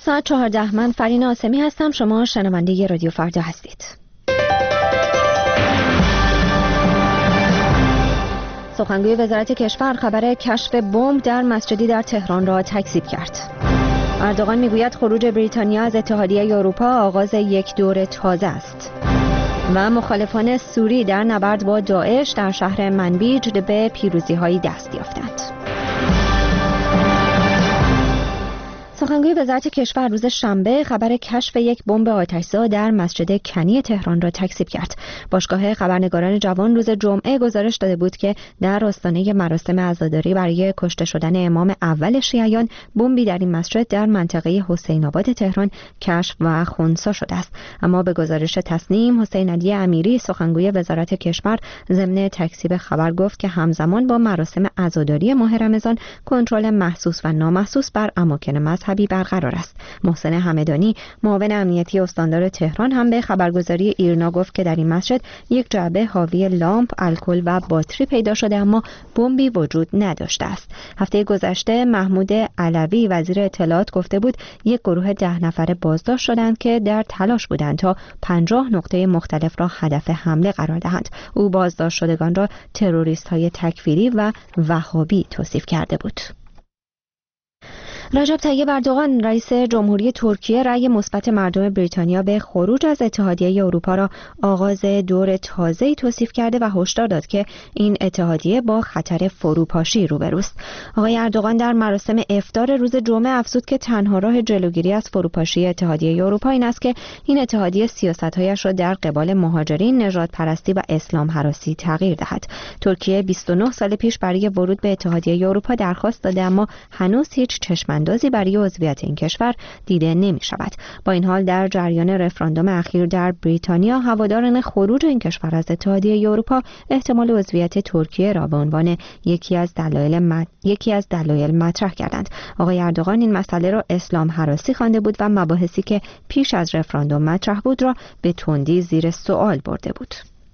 ساعت 14 من فرین آسمی هستم. شما شنونده رادیو فردا هستید. سخنگوی وزارت کشور خبر کشف بمب در مسجدی در تهران را تکذیب کرد. اردوغان میگوید خروج بریتانیا از اتحادیه اروپا آغاز یک دور تازه است. و مخالفان سوری در نبرد با داعش در شهر منبیج به پیروزی‌هایی دست یافتند. سخنگوی وزارت کشور روز شنبه خبر کشف یک بمب آتش‌زا در مسجد کنی تهران را تکذیب کرد. باشگاه خبرنگاران جوان روز جمعه گزارش داده بود که در آستانه مراسم عزاداری برای کشته شدن امام اول شیعیان بمبی در این مسجد در منطقه حسین آباد تهران کشف و خنثی شده است. اما به گزارش تصنیم حسین علی امیری سخنگوی وزارت کشور ضمن تکذیب خبر گفت که همزمان با مراسم عزاداری ماه رمضان کنترل محسوس و نامحسوس بر اماکن مذهبی برقرار است. محسن همدانی معاون امنیتی استاندار تهران هم به خبرگزاری ایرنا گفت که در این مسجد یک جعبه حاوی لامپ، الکل و باتری پیدا شده اما بمبی وجود نداشته است. هفته گذشته محمود علوی وزیر اطلاعات گفته بود یک گروه 10 نفره بازداشت شدند که در تلاش بودند تا 50 نقطه مختلف را هدف حمله قرار دهند. او بازداشت شدگان را تروریست‌های تکفیری و وهابی توصیف کرده بود. رجب طیب اردوغان رئیس جمهوری ترکیه رأی مثبت مردم بریتانیا به خروج از اتحادیه اروپا را آغاز دور تازه‌ای توصیف کرده و هشدار داد که این اتحادیه با خطر فروپاشی روبروست. آقای اردوغان در مراسم افطار روز جمعه افزود که تنها راه جلوگیری از فروپاشی اتحادیه اروپا این است که این اتحادیه سیاست‌هایش را در قبال مهاجرین، نژادپرستی و اسلام هراسی تغییر دهد. ترکیه 29 سال پیش برای ورود به اتحادیه اروپا درخواست داده اما هنوز هیچ چشم‌اندازی برای عضویت این کشور دیده نمی شود. با این حال در جریان رفراندوم اخیر در بریتانیا هواداران خروج این کشور از اتحادیه اروپا احتمال عضویت ترکیه را به عنوان یکی از دلایل مطرح کردند. آقای اردوغان این مسئله را اسلام هراسی خوانده بود و مباحثی که پیش از رفراندوم مطرح بود را به تندی زیر سوال برده بود.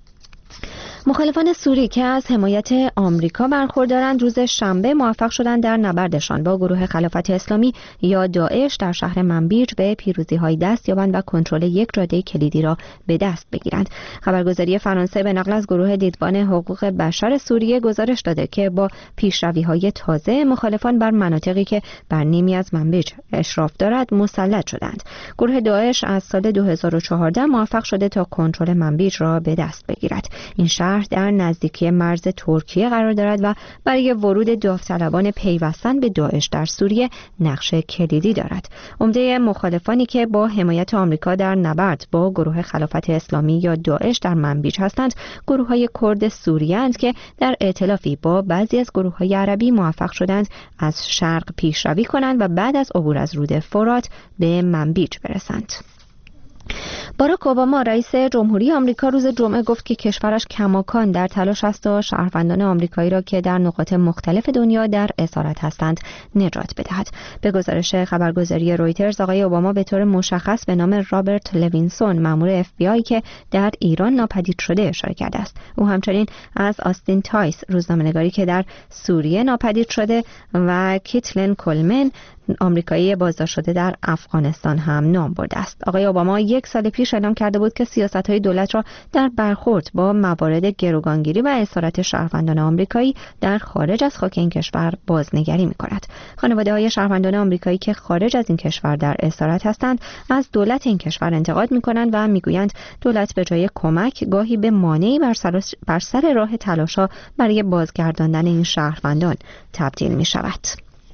مخالفان سوری که از حمایت آمریکا برخوردارند روز شنبه موفق شدند در نبردشان با گروه خلافت اسلامی یا داعش در شهر منبیج به پیروزی‌های دست یابند و کنترل یک جاده کلیدی را به دست بگیرند. خبرگزاری فرانسه به نقل از گروه دیدبان حقوق بشر سوریه گزارش داده که با پیشروی‌های تازه مخالفان بر مناطقی که بر نیمی از منبیج اشراف دارد مسلط شدند. گروه داعش از سال 2014 موفق شده تا کنترل منبیج را به دست بگیرد. این شهر در نزدیکی مرز ترکیه قرار دارد و برای ورود داوطلبان پیوستن به داعش در سوریه نقش کلیدی دارد. عمده مخالفانی که با حمایت آمریکا در نبرد با گروه خلافت اسلامی یا داعش در منبیج هستند، گروه‌های کرد سوریه اند که در ائتلافی با بعضی از گروه‌های عربی موفق شدند از شرق پیشروی کنند و بعد از عبور از رود فرات به منبیج برسند. باراک اوباما رئیس جمهوری آمریکا روز جمعه گفت که کشورش کماکان در تلاش است تا شهروندان آمریکایی را که در نقاط مختلف دنیا در اسارت هستند نجات بدهد. به گزارش خبرگزاری رویترز آقای اوباما به طور مشخص به نام رابرت لوینسون مأمور FBI که در ایران ناپدید شده اشاره کرده است. او همچنین از آستین تایس روزنامه‌نگاری که در سوریه ناپدید شده و کیتلن کولمن آمریکایی بازداشت شده در افغانستان هم نام برده است. آقای اوباما یک سال پیش اعلام کرده بود که سیاست‌های دولت را در برخورد با موارد گروگانگیری و اسارت شهروندان آمریکایی در خارج از خاک این کشور بازنگری می‌کند. خانواده‌های شهروندان آمریکایی که خارج از این کشور در اسارت هستند از دولت این کشور انتقاد می‌کنند و می‌گویند دولت به جای کمک گاهی به مانعی بر سر راه تلاش‌ها برای بازگرداندن این شهروندان تبدیل می‌شود.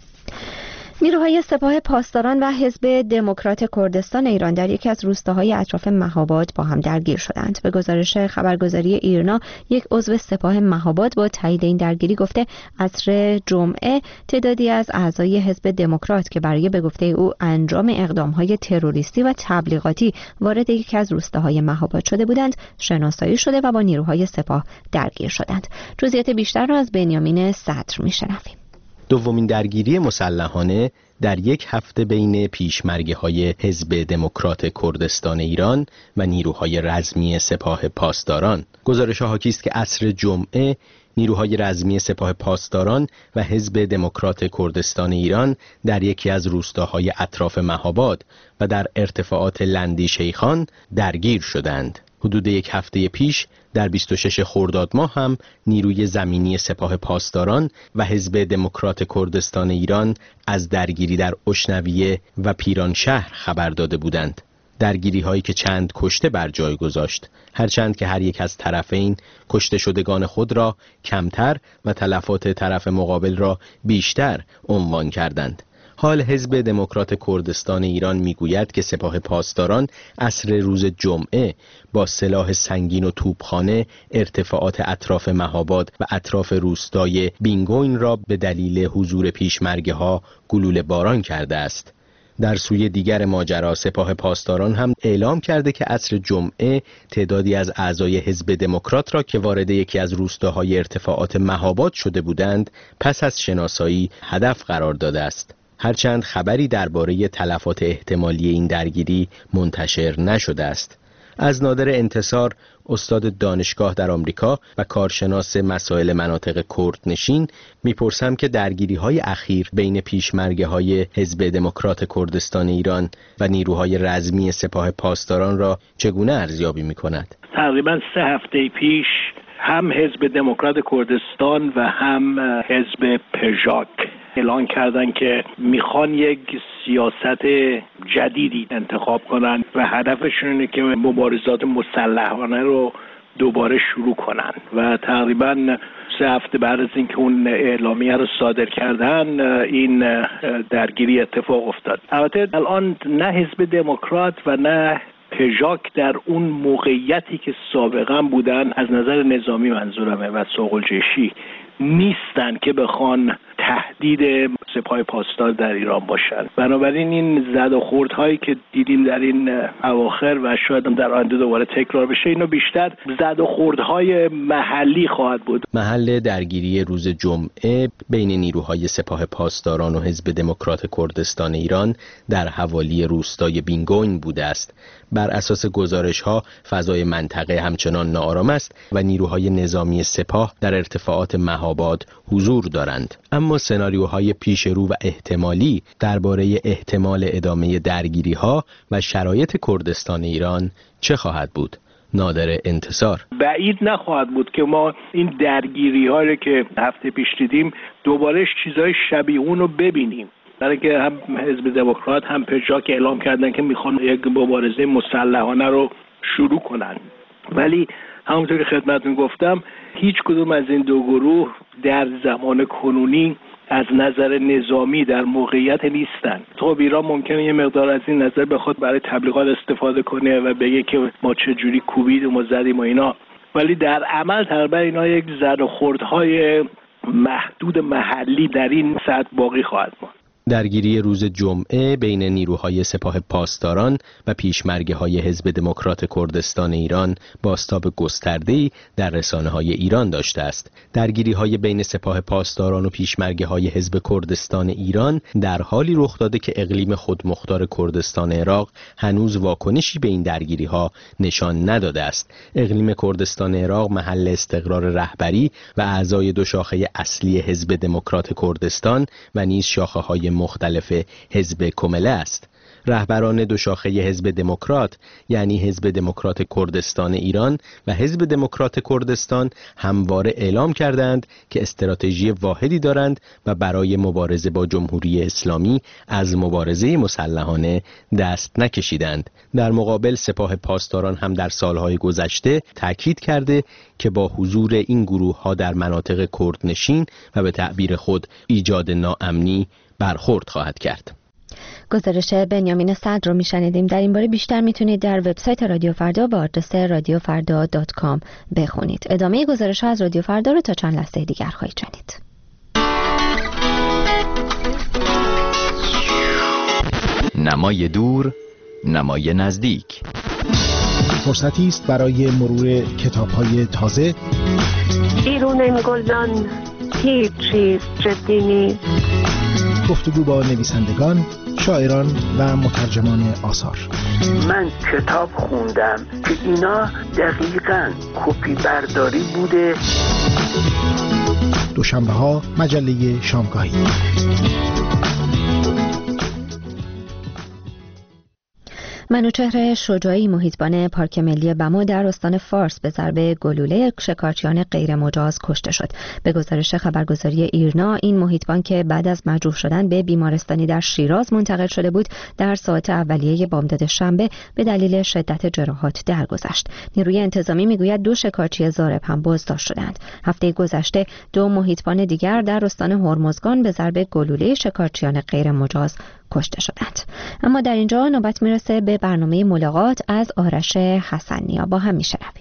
نیروهای سپاه پاسداران و حزب دموکرات کردستان ایران در یکی از روستاهای اطراف مهاباد با هم درگیر شدند. به گزارش خبرگزاری ایرنا یک عضو سپاه مهاباد با تایید این درگیری گفته عصر جمعه تعدادی از اعضای حزب دموکرات که برای به گفته او انجام اقدامهای تروریستی و تبلیغاتی وارد یکی از روستاهای مهاباد شده بودند شناسایی شده و با نیروهای سپاه درگیر شدند. جزئیات بیشتر را از بنیامین صدر میشنویم. دومین درگیری مسلحانه در یک هفته بین پیشمرگه‌های حزب دموکرات کردستان ایران و نیروهای رزمی سپاه پاسداران. گزارش حاکی است که عصر جمعه نیروهای رزمی سپاه پاسداران و حزب دموکرات کردستان ایران در یکی از روستاهای اطراف مهاباد و در ارتفاعات لندی شیخان درگیر شدند. حدود یک هفته پیش در 26 خرداد ماه هم نیروی زمینی سپاه پاسداران و حزب دموکرات کردستان ایران از درگیری در اشنویه و پیرانشهر خبر داده بودند. درگیری هایی که چند کشته بر جای گذاشت، هرچند که هر یک از طرفین کشته شدگان خود را کمتر و تلفات طرف مقابل را بیشتر عنوان کردند. حال حزب دموکرات کردستان ایران میگوید که سپاه پاسداران عصر روز جمعه با سلاح سنگین و توپخانه ارتفاعات اطراف مهاباد و اطراف روستای بینگوین را به دلیل حضور پیشمرگه‌ها گلوله باران کرده است. در سوی دیگر ماجرا سپاه پاسداران هم اعلام کرده که عصر جمعه تعدادی از اعضای حزب دموکرات را که وارد یکی از روستاهای ارتفاعات مهاباد شده بودند پس از شناسایی هدف قرار داده است. هرچند خبری درباره تلفات احتمالی این درگیری منتشر نشده است. از نادر انتصار، استاد دانشگاه در آمریکا و کارشناس مسائل مناطق کردنشین، میپرسم که درگیری‌های اخیر بین پیشمرگه‌های حزب دموکرات کردستان ایران و نیروهای رزمی سپاه پاسداران را چگونه ارزیابی می‌کند؟ تقریباً 3 هفته پیش هم حزب دموکرات کردستان و هم حزب پژاک اعلان کردن که میخوان یک سیاست جدیدی انتخاب کنن و هدفشون اینه که مبارزات مسلحانه رو دوباره شروع کنن و تقریباً 3 هفته بعد از اینکه اون اعلامیه رو صادر کردن این درگیری اتفاق افتاد. البته الان نه حزب دموکرات و نه پژاک در اون موقعیتی که سابقا بودن از نظر نظامی منظورمه و سوق‌الجیشی نیستن که بخوان تهدید سپاه پاسدار در ایران باشن. بنابراین این زد و خوردهایی که دیدیم در این اواخر و شاید در آینده دوباره تکرار بشه، اینو بیشتر زد و خوردهای محلی خواهد بود. محل درگیری روز جمعه بین نیروهای سپاه پاسداران و حزب دموکرات کردستان ایران در حوالی روستای بینگوین بوده است. بر اساس گزارش‌ها فضای منطقه همچنان ناآرام است و نیروهای نظامی سپاه در ارتفاعات مهاباد حضور دارند. اما سناریوهای پیش رو و احتمالی درباره احتمال ادامه درگیری‌ها و شرایط کردستان ایران چه خواهد بود؟ نادر انتصار: بعید نخواهد بود که ما این درگیری‌ها که هفته پیش دیدیم دوباره چیزای شبیه اون رو ببینیم. برای که هم حزب دموکرات هم پژاک اعلام کردن که میخوان یک مبارزه مسلحانه رو شروع کنن، ولی همونطور که خدمتتون گفتم هیچ کدوم از این دو گروه در زمان کنونی از نظر نظامی در موقعیت نیستن. خب ایران ممکنه یه مقدار از این نظر بخواد برای تبلیغات استفاده کنه و بگه که ما چه جوری کوبیدیم و زدیم و اینا، ولی در عمل تقریبا اینا یک زد و خوردهای محدود محلی در این سطح باقی خواهد ماند. درگیری روز جمعه بین نیروهای سپاه پاسداران و پیشمرگه‌های حزب دموکرات کردستان ایران بازتاب گسترده‌ای در رسانه‌های ایران داشته است. درگیری‌های بین سپاه پاسداران و پیشمرگه‌های حزب کردستان ایران در حالی رخ داده که اقلیم خودمختار کردستان عراق هنوز واکنشی به این درگیری‌ها نشان نداده است. اقلیم کردستان عراق محل استقرار رهبری و اعضای دو شاخه اصلی حزب دموکرات کردستان و نیز شاخه‌های مختلف حزب کمله است. رهبران دو شاخه حزب دموکرات یعنی حزب دموکرات کردستان ایران و حزب دموکرات کردستان همواره اعلام کردند که استراتژی واحدی دارند و برای مبارزه با جمهوری اسلامی از مبارزه مسلحانه دست نکشیدند. در مقابل سپاه پاسداران هم در سالهای گذشته تاکید کرده که با حضور این گروه‌ها در مناطق کردنشین و به تعبیر خود ایجاد ناامنی برخورد خواهد کرد. گزارش بنیامین صدر رو میشنیدیم. در این باره بیشتر میتونید در وبسایت رادیو فردا با آدرس radiofarda.com بخونید. ادامه گزارش ها از رادیو فردا رو تا چند لحظه دیگر خواهید شنید. نمای دور، نمای نزدیک. فرصتی است برای مرور کتاب‌های تازه. بیرون این گلدان هیچ چیز جدی نیست. گفتگو با نویسندگان، شاعران و مترجمان آثار. من کتاب خوندم که اینا دقیقاً کپی برداری بوده. دوشنبه‌ها مجله شامگاهی. منوچهر شجاعی، محیطبان پارک ملی بما در استان فارس، به ضربه گلوله شکارچیان غیر مجاز کشته شد. به گزارش خبرگزاری ایرنا، این محیطبان که بعد از مجروح شدن به بیمارستانی در شیراز منتقل شده بود، در ساعات اولیه بامداد شنبه به دلیل شدت جراحات درگذشت. نیروی انتظامی میگوید 2 شکارچی ضارب هم بازداشت شدند. هفته گذشته 2 محیطبان دیگر در استان هرمزگان به ضربه گلوله شکارچیان غیر مجاز کشته شدند. اما در اینجا نوبت میرسه به برنامه ملاقات از آرش حسنیا. با هم میشنویم.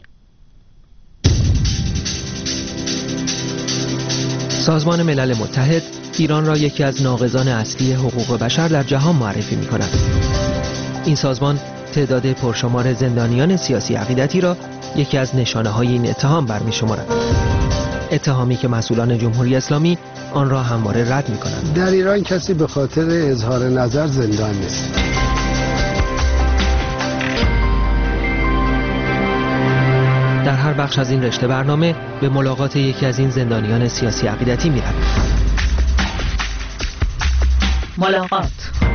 سازمان ملل متحد ایران را یکی از ناقضان اصلی حقوق بشر در جهان معرفی می‌کند. این سازمان تعداد پرشمار زندانیان سیاسی عقیدتی را یکی از نشانه‌های این اتهام برمی‌شمارد. اتهامی که مسئولان جمهوری اسلامی آن را همواره رد می‌کنند. در ایران کسی به خاطر اظهار نظر زندان نیست. در هر بخش از این رشته برنامه به ملاقات یکی از این زندانیان سیاسی عقیدتی می‌رویم. ملاقات.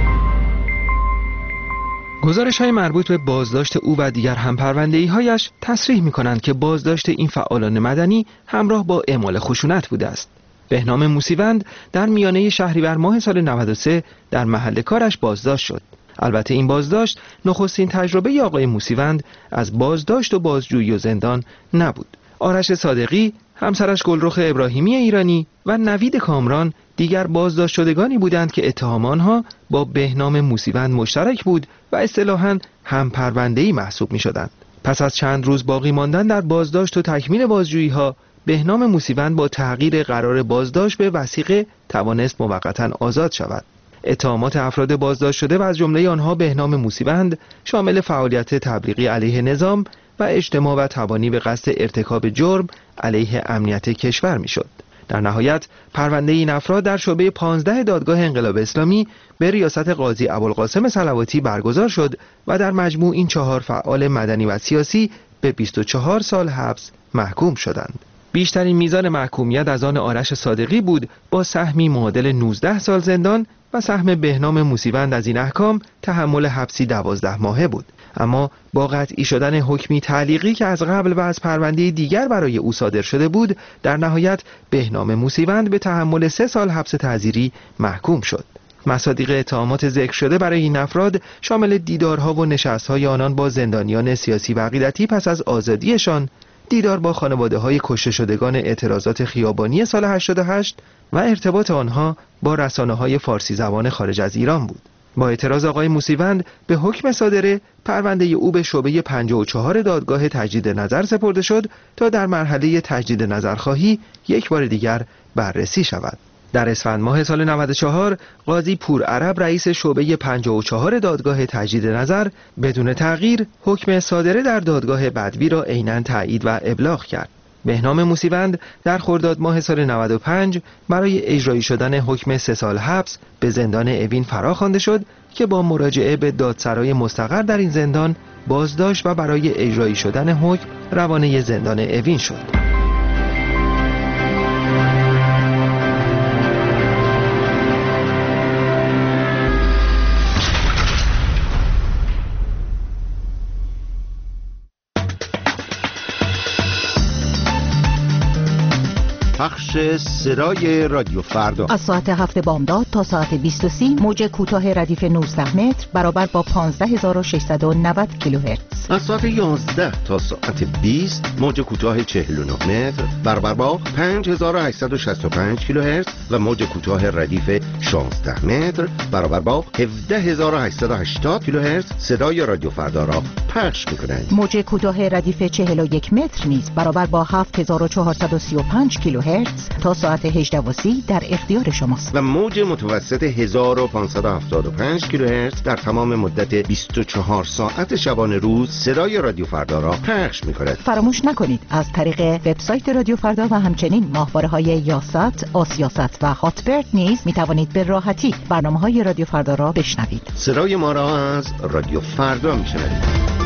گزارش‌های مربوط به بازداشت او و دیگر همپرونده‌ای‌هایش تصریح می‌کنند که بازداشت این فعالان مدنی همراه با اعمال خشونت بوده است. بهنام موسیوند در میانه شهریور ماه سال 93 در محل کارش بازداشت شد. البته این بازداشت نخستین تجربه آقای موسیوند از بازداشت و بازجویی و زندان نبود. آرش صادقی، همسرش گلرخ ابراهیمی ایرانی و نوید کامران دیگر بازداشت شدگانی بودند که اتهام آنها با بهنام موسیوند مشترک بود و اصطلاحاً هم پرونده‌ای محسوب می‌شدند. پس از چند روز باقی ماندن در بازداشت و تکمیل بازجویی‌ها، بهنام موسیوند با تغییر قرار بازداشت به وثیقه توانست موقتاً آزاد شود. اتهامات افراد بازداشت شده و از جمله آنها بهنام موسیوند شامل فعالیت تبلیغی علیه نظام و اجتماع و تبانی به قصد ارتکاب جرم علیه امنیت کشور میشد. در نهایت پرونده این افراد در شعبه 15 دادگاه انقلاب اسلامی به ریاست قاضی ابوالقاسم صلواتی برگزار شد و در مجموع این 4 فعال مدنی و سیاسی به 24 سال حبس محکوم شدند. بیشترین میزان محکومیت از آن آرش صادقی بود با سهمی معادل 19 سال زندان و سهم بهنام موسیوند از این احکام تحمل حبسی 12 ماهه بود. اما با قطعی شدن حکمی تعلیقی که از قبل و از پرونده دیگر برای او صادر شده بود، در نهایت بهنام موسیوند به تحمل 3 سال حبس تعزیری محکوم شد. مصادیق اتهامات ذکر شده برای این افراد شامل دیدارها و نشست‌های آنان با زندانیان سیاسی و عقیدتی پس از آزادیشان، دیدار با خانواده‌های کشته شدگان اعتراضات خیابانی سال 88 و ارتباط آنها با رسانه‌های فارسی زبان خارج از ایران بود. با اعتراض آقای موسیوند به حکم صادره، پرونده او به شعبه 54 دادگاه تجدید نظر سپرده شد تا در مرحله تجدید نظرخواهی یک بار دیگر بررسی شود. در اسفند ماه سال 94 قاضی پورعرب رئیس شعبه 54 دادگاه تجدید نظر بدون تغییر حکم صادره در دادگاه بدوی را عیناً تایید و ابلاغ کرد. بهنام موسیوند در خرداد ماه سال 95 برای اجرایی شدن حکم 3 سال حبس به زندان اوین فراخوانده شد که با مراجعه به دادسرای مستقر در این زندان بازداشت و برای اجرایی شدن حکم روانه زندان اوین شد. پخش صدای رادیو فردا از ساعت 7 بامداد تا ساعت 20:30 موج کوتاه ردیف 19 متر برابر با 15690 کیلوهرتز. از ساعت 11 تا ساعت 20 موج کوتاه 49 متر برابر با 5865 کیلوهرتز و موج کوتاه ردیف 16 متر برابر با 17880 کیلوهرتز صدای رادیو فردا را پخش می‌کنند. موج کوتاه ردیف 41 متر نیز برابر با 7435 کیلوهرتز تا ساعت 18:30 در اختیار شماست. و موج متوسط 1575 کیلوهرتز در تمام مدت 24 ساعت شبانه روز صدای رادیو فردا را پخش می‌کند. فراموش نکنید از طریق وبسایت رادیو فردا و همچنین ماهواره‌های یاست، آسیاست و هاتبرد نیز می‌توانید به راحتی برنامه‌های رادیو فردا را بشنوید. صدای ما را از رادیو فردا می‌شنوید.